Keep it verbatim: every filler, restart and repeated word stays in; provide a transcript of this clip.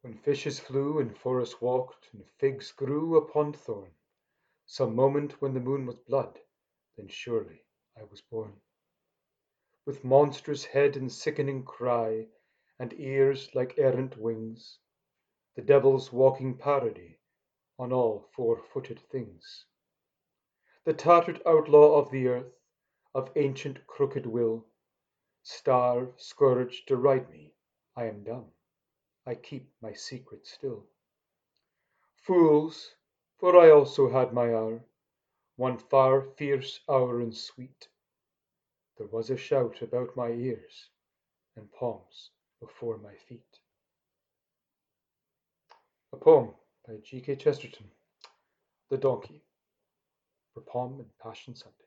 When fishes flew and forests walked and figs grew upon thorn, Some moment when the moon was blood, then surely I was born. With monstrous head and sickening cry, and ears like errant wings, The devil's walking parody on all four-footed things. The tattered outlaw of the earth, of ancient crooked will, Starve, scourge, deride me, I am dumb, I keep my secret still. Fools, for I also had my hour, one far fierce hour and sweet. There was a shout about my ears, and palms before my feet. A poem by G. K. Chesterton, The Donkey, for Palm and Passion Sunday.